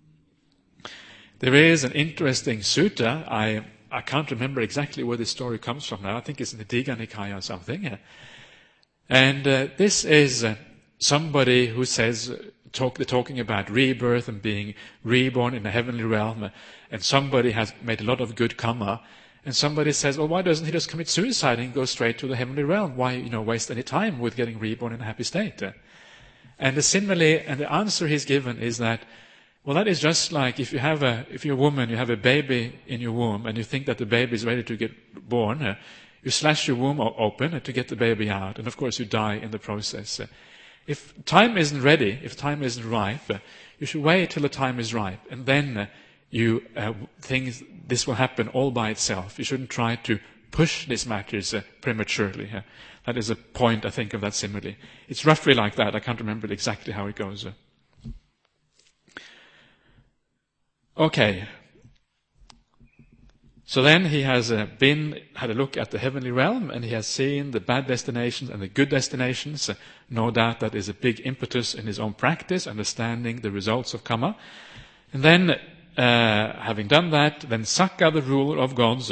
There is an interesting sutta. I I can't remember exactly where this story comes from now. I think it's in the Digha Nikaya or something. Yeah. And uh, this is uh, somebody who says, talk, they're talking about rebirth and being reborn in the heavenly realm, and somebody has made a lot of good karma, and somebody says, well, why doesn't he just commit suicide and go straight to the heavenly realm? Why, you know, waste any time with getting reborn in a happy state? And the simile, and the answer he's given is that, well, that is just like if you have a, if you're a woman, you have a baby in your womb, and you think that the baby is ready to get born, uh, you slash your womb open to get the baby out, and of course you die in the process. If time isn't ready, if time isn't ripe, uh, you should wait till the time is ripe, and then uh, you uh, think this will happen all by itself. You shouldn't try to push these matters uh, prematurely. Uh. That is a point, I think, of that simile. It's roughly like that. I can't remember exactly how it goes. Uh. Okay. So then he has uh, been, had a look at the heavenly realm, and he has seen the bad destinations and the good destinations. Uh, no doubt that is a big impetus in his own practice, understanding the results of karma. And then, uh, having done that, then Sakka, the ruler of gods,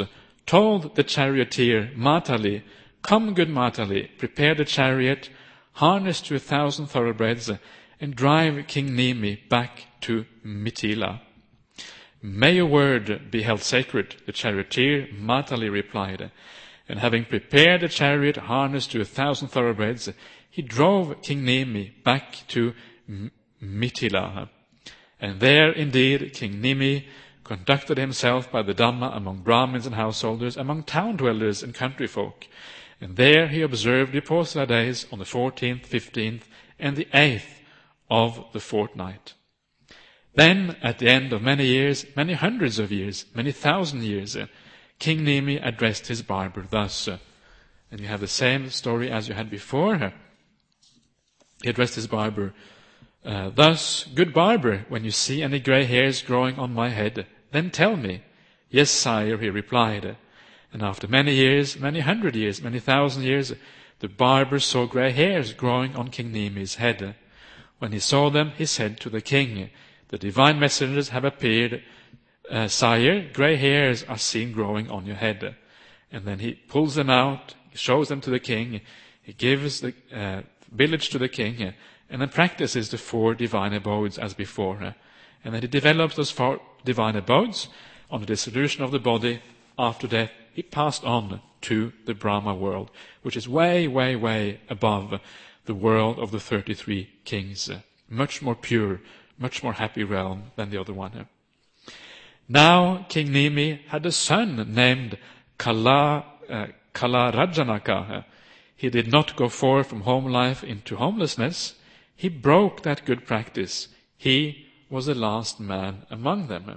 told the charioteer Matali, "Come, good Matali, prepare the chariot, harness to a thousand thoroughbreds, and drive King Nemi back to Mitila." "May your word be held sacred," the charioteer Matali replied. And having prepared the chariot harnessed to a thousand thoroughbreds, he drove King Nemi back to Mitila. And there, indeed, King Nemi conducted himself by the Dhamma among Brahmins and householders, among town dwellers and country folk. And there he observed the Uposatha days on the fourteenth, fifteenth, and the eighth of the fortnight. Then, at the end of many years, many hundreds of years, many thousand years, King Nemi addressed his barber thus. And you have the same story as you had before. He addressed his barber uh, thus, "Good barber, when you see any grey hairs growing on my head, then tell me." "Yes, sire," he replied. And after many years, many hundred years, many thousand years, the barber saw grey hairs growing on King Nemi's head. When he saw them, he said to the king, "The divine messengers have appeared. Uh, sire, grey hairs are seen growing on your head." And then he pulls them out, he shows them to the king, he gives the uh, village to the king, and then practices the four divine abodes as before. And then he develops those four divine abodes on the dissolution of the body. After death, he passed on to the Brahma world, which is way, way, way above the world of the thirty-three kings. Much more pure, much more happy realm than the other one. Now King Nemi had a son named Kala, uh, Kalarajanaka. He did not go forth from home life into homelessness. He broke that good practice. He was the last man among them.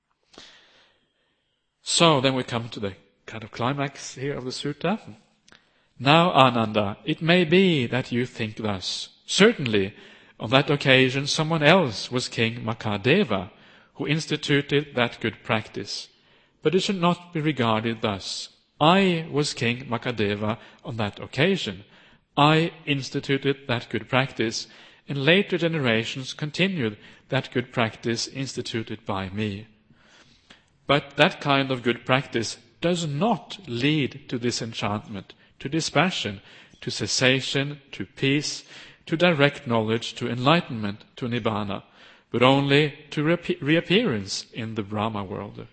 So then we come to the kind of climax here of the sutta. "Now, Ananda, it may be that you think thus. Certainly, on that occasion, someone else was King Makadeva, who instituted that good practice. But it should not be regarded thus. I was King Makadeva on that occasion. I instituted that good practice, and later generations continued that good practice instituted by me. But that kind of good practice does not lead to disenchantment, to dispassion, to cessation, to peace, to direct knowledge, to enlightenment, to nibbana, but only to reap- reappearance in the Brahma world."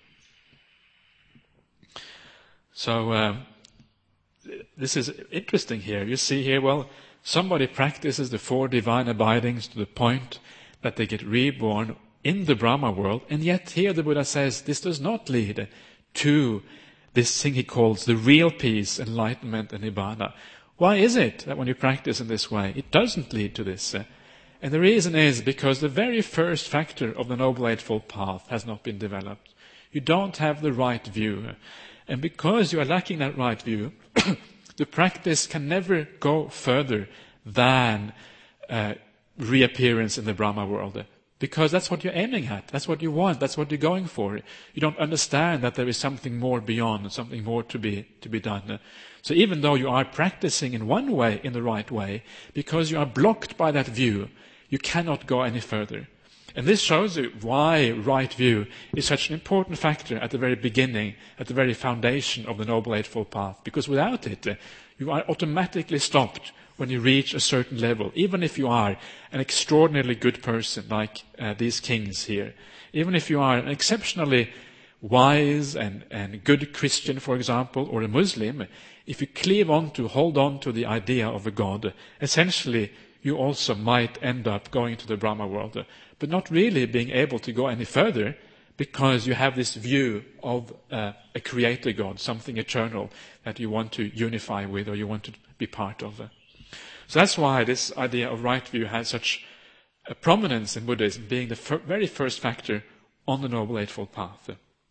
So uh, this is interesting here. You see here, well, somebody practices the four divine abidings to the point that they get reborn in the Brahma world, and yet here the Buddha says this does not lead to this thing he calls the real peace, enlightenment, and nibbana. Why is it that when you practice in this way, it doesn't lead to this? And the reason is because the very first factor of the Noble Eightfold Path has not been developed. You don't have the right view. And because you are lacking that right view, the practice can never go further than uh, reappearance in the Brahma world. Because that's what you're aiming at. That's what you want. That's what you're going for. You don't understand that there is something more beyond, something more to be to be done. So even though you are practicing in one way, in the right way, because you are blocked by that view, you cannot go any further. And this shows you why right view is such an important factor at the very beginning, at the very foundation of the Noble Eightfold Path. Because without it, you are automatically stopped when you reach a certain level, even if you are an extraordinarily good person like uh, these kings here. Even if you are an exceptionally wise and, and good Christian, for example, or a Muslim, if you cleave on to, hold on to the idea of a God, essentially you also might end up going to the Brahma world, but not really being able to go any further because you have this view of uh, a creator God, something eternal that you want to unify with or you want to be part of. So that's why this idea of right view has such a prominence in Buddhism, being the fir- very first factor on the Noble Eightfold Path.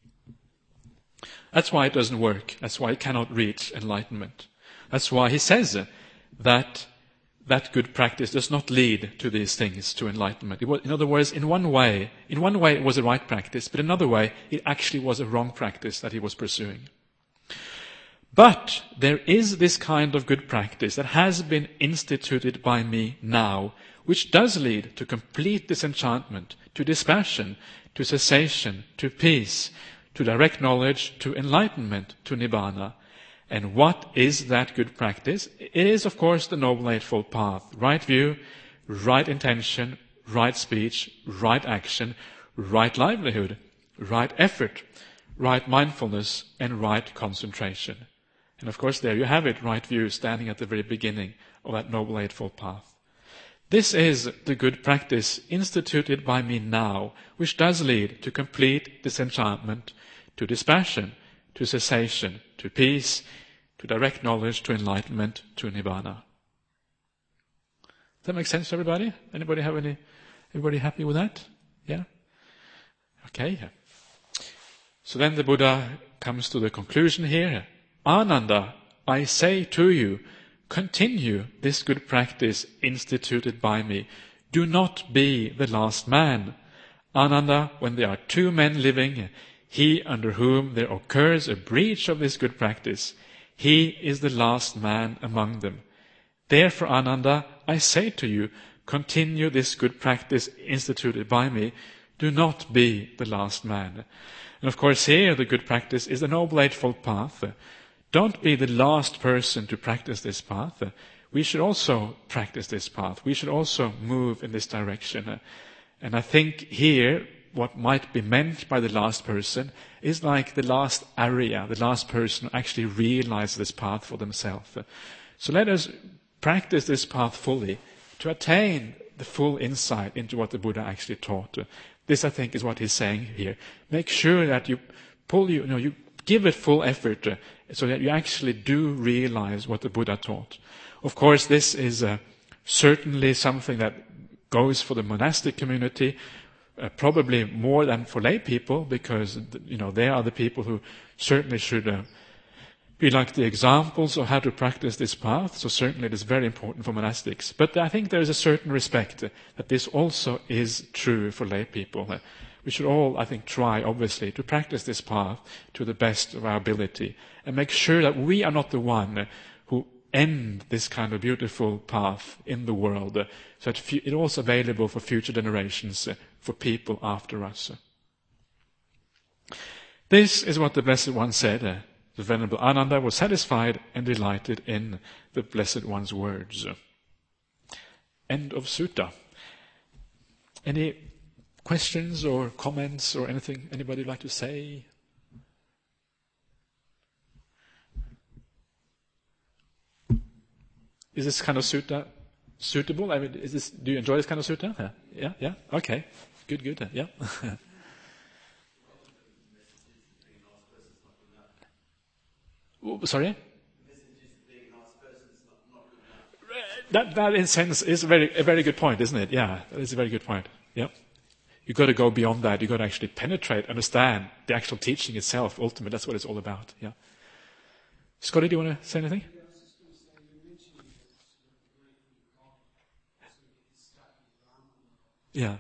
That's why it doesn't work. That's why it cannot reach enlightenment. That's why he says that that good practice does not lead to these things, to enlightenment. It was, in other words, in one way, in one way it was a right practice, but in another way it actually was a wrong practice that he was pursuing. But there is this kind of good practice that has been instituted by me now, which does lead to complete disenchantment, to dispassion, to cessation, to peace, to direct knowledge, to enlightenment, to Nibbana. And what is that good practice? It is, of course, the Noble Eightfold Path. Right view, right intention, right speech, right action, right livelihood, right effort, right mindfulness, and right concentration. And of course, there you have it, right view, standing at the very beginning of that Noble Eightfold Path. This is the good practice instituted by me now, which does lead to complete disenchantment, to dispassion, to cessation, to peace, to direct knowledge, to enlightenment, to Nibbana. Does that make sense to everybody? Anybody have any, everybody happy with that? Yeah? Okay. So then the Buddha comes to the conclusion here. Ananda, I say to you, continue this good practice instituted by me. Do not be the last man. Ananda, when there are two men living, he under whom there occurs a breach of this good practice, he is the last man among them. Therefore, Ananda, I say to you, continue this good practice instituted by me. Do not be the last man. And of course here the good practice is the Noble Eightfold Path. Don't be the last person to practice this path. We should also practice this path. We should also move in this direction. And I think here what might be meant by the last person is like the last Arya, the last person who actually realizes this path for themselves. So let us practice this path fully to attain the full insight into what the Buddha actually taught. This, I think, is what he's saying here. Make sure that you pull, you, you know, you give it full effort uh, so that you actually do realize what the Buddha taught. Of course, this is uh, certainly something that goes for the monastic community, uh, probably more than for lay people, because you know they are the people who certainly should uh, be like the examples of how to practice this path. So certainly it is very important for monastics. But I think there is a certain respect uh, that this also is true for lay people. Uh, We should all, I think, try, obviously, to practice this path to the best of our ability and make sure that we are not the one who end this kind of beautiful path in the world, uh, so that it's also available for future generations, uh, for people after us. This is what the Blessed One said. Uh, the Venerable Ananda was satisfied and delighted in the Blessed One's words. End of Sutta. Any questions or comments or anything anybody would like to say? Is this kind of sutta suitable? I mean, is this? Do you enjoy this kind of sutta? Yeah, yeah, yeah? Okay, good, good. Yeah. Sorry. That, that in a sense is a very, a very good point, isn't it? Yeah, that is a very good point. Yeah. You've got to go beyond that. You've got to actually penetrate, understand the actual teaching itself. Ultimately, that's what it's all about. Yeah. Scotty, do you want to say anything? Yeah.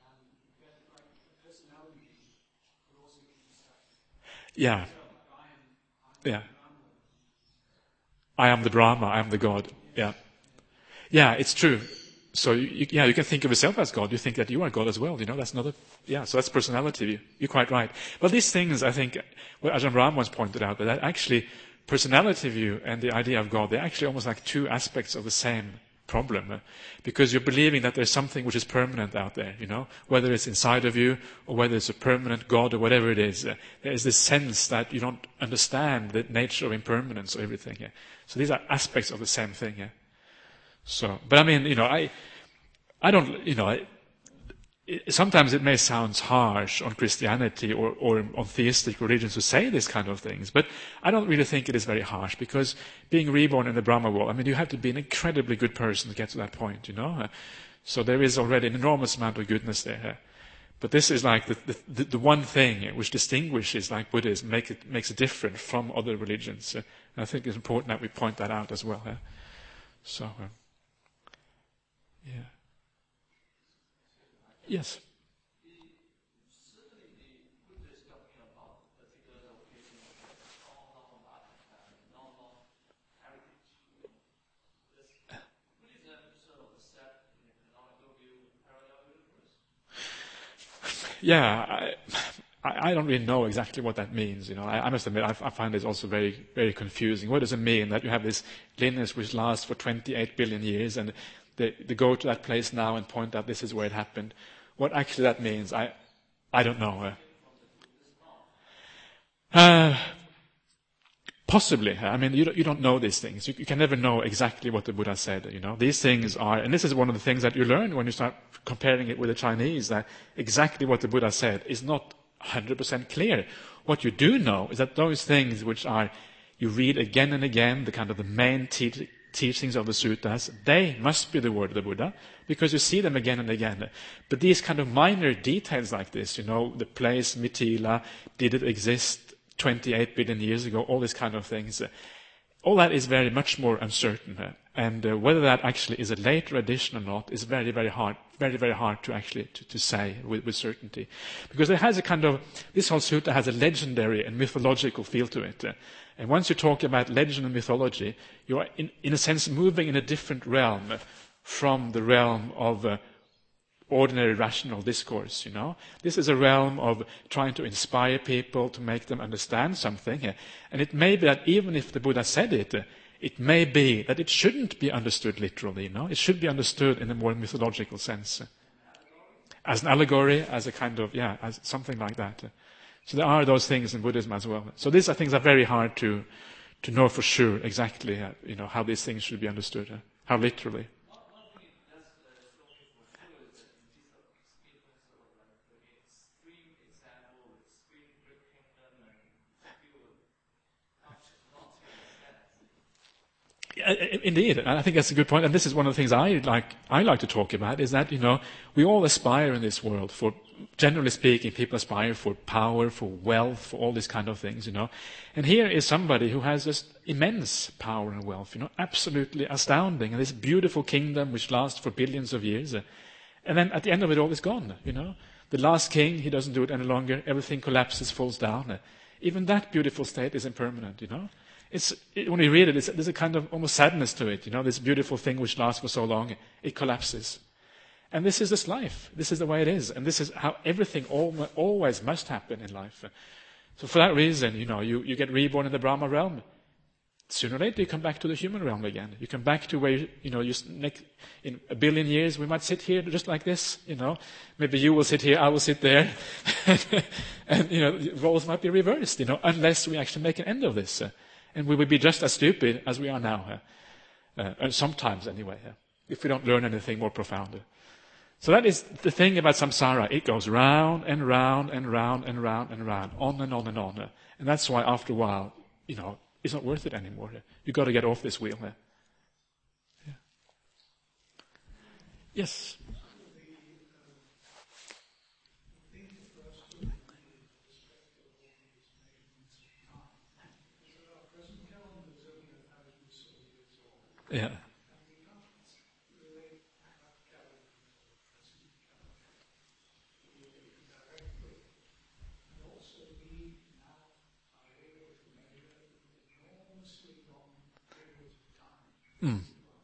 Yeah. Yeah. I am the Brahma. I am the God. Yeah. Yeah, it's true. So, you, yeah, you can think of yourself as God. You think that you are God as well. You know, that's another, yeah, so that's personality view. You're quite right. But these things, I think, what Ajahn Brahm once pointed out, that actually personality view and the idea of God, they're actually almost like two aspects of the same problem. Uh, because you're believing that there's something which is permanent out there, you know, whether it's inside of you or whether it's a permanent God or whatever it is. Uh, there is this sense that you don't understand the nature of impermanence or everything. Yeah. So these are aspects of the same thing. Yeah. So, but I mean, you know, I, I don't, you know, I, it, sometimes it may sound harsh on Christianity or, or on theistic religions to say this kind of things, but I don't really think it is very harsh, because being reborn in the Brahma world, I mean, you have to be an incredibly good person to get to that point, you know. Uh, so there is already an enormous amount of goodness there. Uh, but this is like the, the, the one thing which distinguishes, like Buddhism, make it, makes it different from other religions. Uh, and I think it's important that we point that out as well. Uh, so. Uh, Yeah. Yes. Yeah, I, I, I don't really know exactly what that means. You know, I, I must admit, I, I find this also very, very confusing. What does it mean that you have this lineage which lasts for twenty-eight billion years, and they, they go to that place now and point out this is where it happened? What actually that means, I, I don't know. Uh, possibly. I mean, you don't, you don't know these things. You, you can never know exactly what the Buddha said. You know, these things are, and this is one of the things that you learn when you start comparing it with the Chinese, that exactly what the Buddha said is not one hundred percent clear. What you do know is that those things which are, you read again and again, the kind of the main te- teachings of the suttas, they must be the word of the Buddha, because you see them again and again. But these kind of minor details like this, you know, the place Mithila, did it exist twenty-eight billion years ago, all these kind of things, uh, all that is very much more uncertain. Uh, and uh, whether that actually is a later addition or not is very, very hard, very, very hard to actually to, to say with, with certainty. Because it has a kind of, this whole sutta has a legendary and mythological feel to it. Uh, and once you talk about legend and mythology, you are in, in a sense moving in a different realm uh, from the realm of uh, ordinary rational discourse, you know. This is a realm of trying to inspire people, to make them understand something. And it may be that even if the Buddha said it, it may be that it shouldn't be understood literally, you know. It should be understood in a more mythological sense. As an allegory, as a kind of, yeah, as something like that. So there are those things in Buddhism as well. So these are things that are very hard to, to know for sure exactly, uh, you know, how these things should be understood, uh, how literally. Indeed, and I think that's a good point. And this is one of the things I like. I like to talk about is that you know we all aspire in this world for, generally speaking, people aspire for power, for wealth, for all these kind of things. You know, and here is somebody who has just immense power and wealth. You know, absolutely astounding, and this beautiful kingdom which lasts for billions of years, and then at the end of it all, it's gone. You know, the last king, he doesn't do it any longer. Everything collapses, falls down. Even that beautiful state is impermanent. You know. It's, it, when you read it, it's, there's a kind of almost sadness to it. You know, this beautiful thing which lasts for so long, it collapses. And this is this life. This is the way it is. And this is how everything al- always must happen in life. So for that reason, you know, you, you get reborn in the Brahma realm. Sooner or later, you come back to the human realm again. You come back to where, you know, you, next, in a billion years, we might sit here just like this, you know. Maybe you will sit here, I will sit there. And, you know, roles might be reversed, you know, unless we actually make an end of this. And we will be just as stupid as we are now. Uh, uh, and sometimes, anyway, uh, if we don't learn anything more profound. So that is the thing about samsara. It goes round and round and round and round and round, on and on and on. Uh, and that's why after a while, you know, it's not worth it anymore. Uh, you've got to get off this wheel. Uh. Yeah. Yes? Yeah. Mm.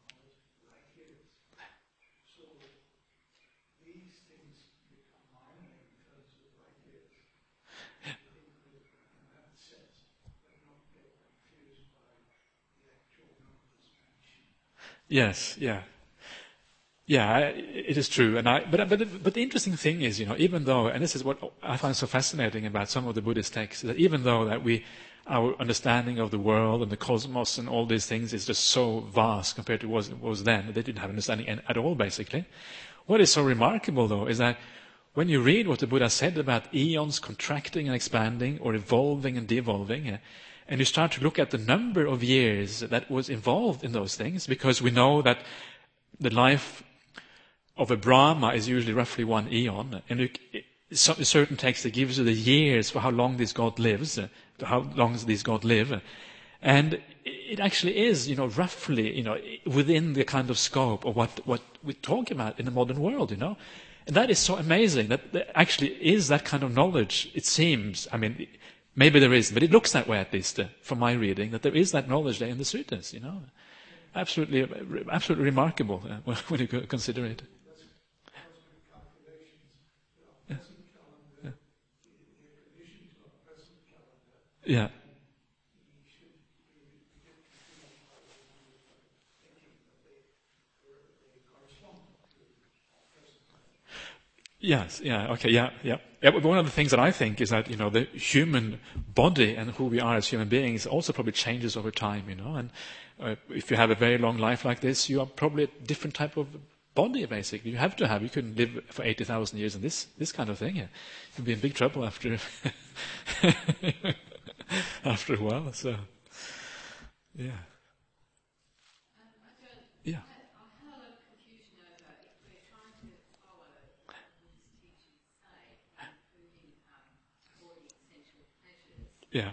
Yes, yeah. Yeah, it is true. And I, but, but, but the interesting thing is, you know, even though, and this is what I find so fascinating about some of the Buddhist texts, that even though that we, our understanding of the world and the cosmos and all these things is just so vast compared to what it was then, they didn't have understanding at all, basically. What is so remarkable, though, is that when you read what the Buddha said about eons contracting and expanding, or evolving and devolving, and you start to look at the number of years that was involved in those things, because we know that the life of a Brahma is usually roughly one eon, and you, so, a certain text that gives you the years for how long this God lives, how long does this God live, and it actually is, you know, roughly, you know, within the kind of scope of what, what we talk about in the modern world, you know. And that is so amazing that there actually is that kind of knowledge, it seems. I mean, maybe there is, but it looks that way at least, uh, from my reading, that there is that knowledge there in the suttas, you know. Absolutely, absolutely remarkable uh, when you consider it. Yeah. Yeah. Yeah. Yes, yeah, okay, yeah, yeah. Yeah, but one of the things that I think is that, you know, the human body and who we are as human beings also probably changes over time, you know, and uh, if you have a very long life like this, you are probably a different type of body, basically. You have to have, you couldn't live for eighty thousand years in this, this kind of thing. Yeah. You'd be in big trouble after, after a while, so, yeah. Yeah. Yeah.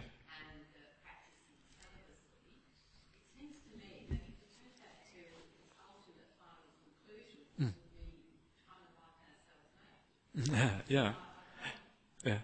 Yeah, yeah, yeah.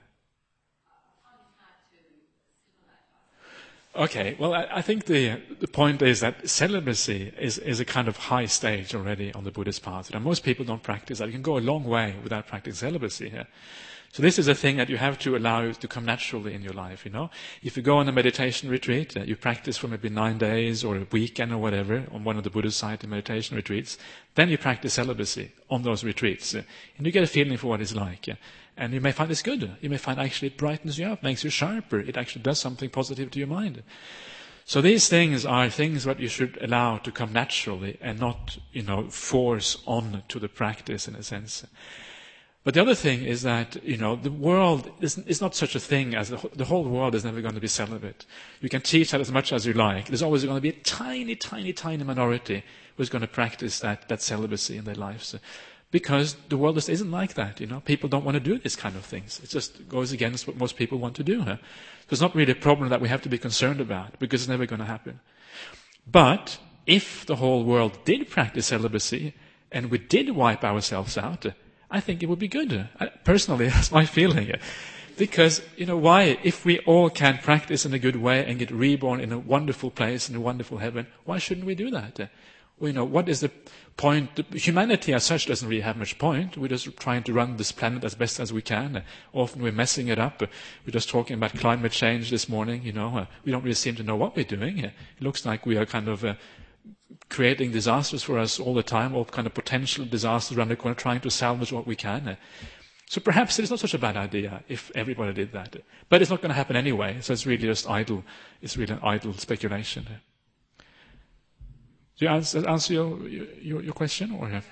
Okay, well, I, I think the the point is that celibacy is, is a kind of high stage already on the Buddhist path. You know, most people don't practice that. You can go a long way without practicing celibacy here. So this is a thing that you have to allow to come naturally in your life, you know. If you go on a meditation retreat, uh, you practice for maybe nine days or a weekend or whatever on one of the Buddhist site meditation retreats, then you practice celibacy on those retreats. Uh, and you get a feeling for what it's like. Uh, and you may find this good. You may find actually it brightens you up, makes you sharper. It actually does something positive to your mind. So these things are things that you should allow to come naturally and not, you know, force on to the practice in a sense. But the other thing is that, you know, the world is, is not such a thing as the, the whole world is never going to be celibate. You can teach that as much as you like. There's always going to be a tiny, tiny, tiny minority who's going to practice that, that celibacy in their lives. Because the world just isn't like that, you know. People don't want to do these kind of things. It just goes against what most people want to do. Huh? So it's not really a problem that we have to be concerned about, because it's never going to happen. But if the whole world did practice celibacy, and we did wipe ourselves out, I think it would be good. Personally, that's my feeling. Because, you know, why? If we all can practice in a good way and get reborn in a wonderful place, in a wonderful heaven, why shouldn't we do that? Well, you know, what is the point? Humanity as such doesn't really have much point. We're just trying to run this planet as best as we can. Often we're messing it up. We're just talking about climate change this morning, you know. We don't really seem to know what we're doing. It looks like we are kind of uh, creating disasters for us all the time, all kind of potential disasters around the corner, trying to salvage what we can. So perhaps it's not such a bad idea if everybody did that. But it's not going to happen anyway, so it's really just idle. It's really an idle speculation. Do you answer, answer your, your, your question? Or? Yeah?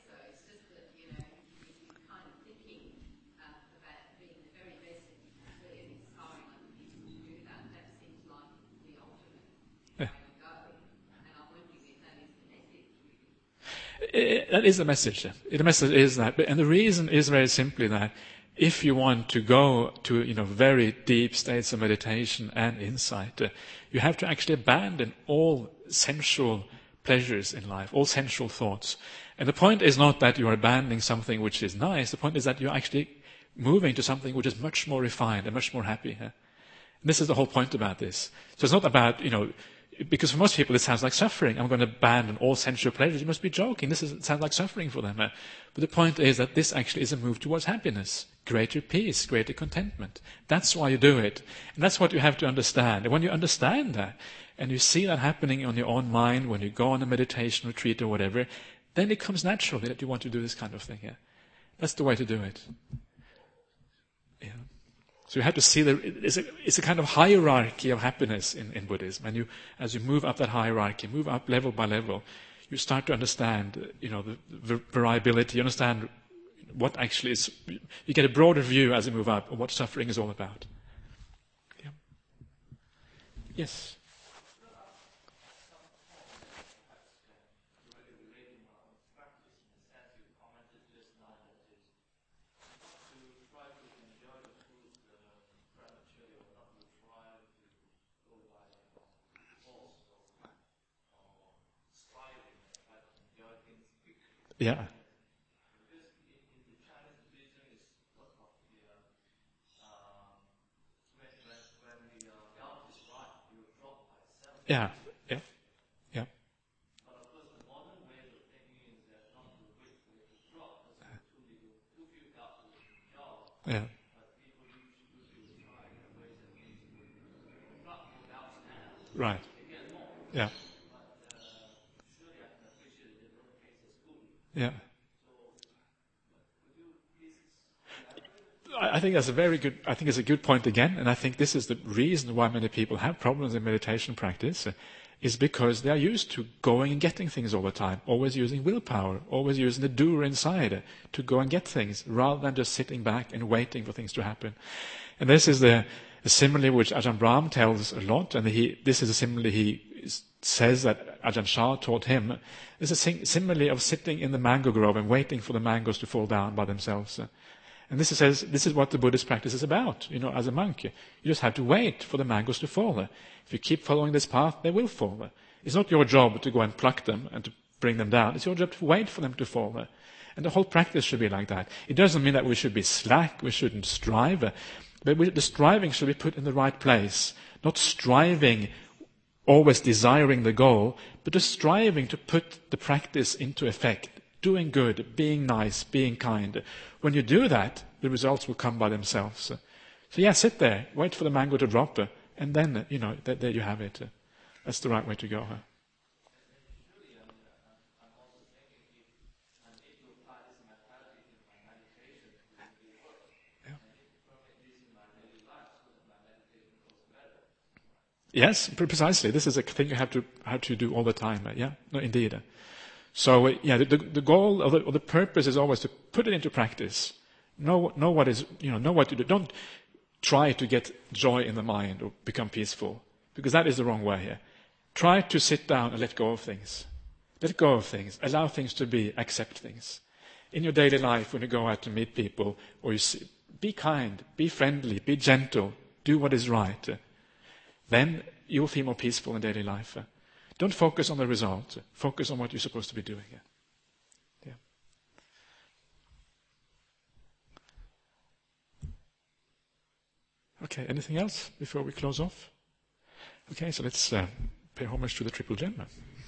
It, that is the message. The message is that, and the reason is very simply that if you want to go to, you know, very deep states of meditation and insight, uh, you have to actually abandon all sensual pleasures in life, all sensual thoughts. And the point is not that you are abandoning something which is nice. The point is that you're actually moving to something which is much more refined and much more happy. Huh? And this is the whole point about this. So it's not about, you know, because for most people it sounds like suffering. I'm going to abandon all sensual pleasures. You must be joking. This is, it sounds like suffering for them. But the point is that this actually is a move towards happiness, greater peace, greater contentment. That's why you do it. And that's what you have to understand. And when you understand that, and you see that happening on your own mind, when you go on a meditation retreat or whatever, then it comes naturally that you want to do this kind of thing. Yeah? That's the way to do it. Yeah. So you have to see that it's a, it's a kind of hierarchy of happiness in, in Buddhism. And you, as you move up that hierarchy, move up level by level, you start to understand, you know, the, the variability. You understand what actually is. You get a broader view as you move up of what suffering is all about. Yeah. Yes. Yeah. Yeah. Yeah. Yeah. Yeah. Right. Yeah. Yeah. I I think that's a very good, I think it's a good point again, and I think this is the reason why many people have problems in meditation practice, uh, is because they are used to going and getting things all the time, always using willpower, always using the doer inside uh, to go and get things, rather than just sitting back and waiting for things to happen. And this is the, the simile which Ajahn Brahm tells a lot, and he, this is a simile he is, says that Ajahn Chah taught him. It's a sim- simile of sitting in the mango grove and waiting for the mangoes to fall down by themselves. Uh, And this is, this is what the Buddhist practice is about. You know, as a monk, you just have to wait for the mangoes to fall. If you keep following this path, they will fall. It's not your job to go and pluck them and to bring them down. It's your job to wait for them to fall. And the whole practice should be like that. It doesn't mean that we should be slack, we shouldn't strive, but we, the striving should be put in the right place. Not striving, always desiring the goal, but just striving to put the practice into effect. Doing good, being nice, being kind. When you do that, the results will come by themselves. So yeah, sit there, wait for the mango to drop, and then, you know, there you have it. That's the right way to go. Yes, precisely. This is a thing you have to have to do all the time. Yeah, no, indeed. So, yeah, the, the goal or the, or the purpose is always to put it into practice. Know, know what is, you know, know what to do. Don't try to get joy in the mind or become peaceful, because that is the wrong way here. Try to sit down and let go of things. Let go of things. Allow things to be. Accept things. In your daily life, when you go out to meet people, or you see, be kind, be friendly, be gentle, do what is right. Then you'll feel more peaceful in daily life. Don't focus on the result. Focus on what you're supposed to be doing. Yeah. Okay, anything else before we close off? Okay, so let's uh, pay homage to the Triple Gem.